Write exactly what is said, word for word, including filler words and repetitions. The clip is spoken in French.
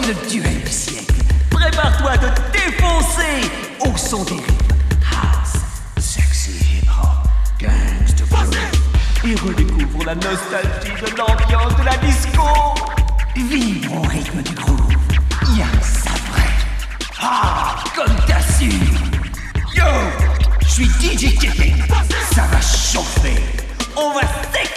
le duel du siècle. Prépare-toi de défoncer au son des rythmes. House, sexy hip-hop, gangsta groove. Et redécouvre la nostalgie de l'ambiance de la disco. Vibre au rythme du groove. Y'a ça vrai. Ah, comme t'as su. Yo, je suis D J Tipping. Ça va chauffer. On va s'éclater.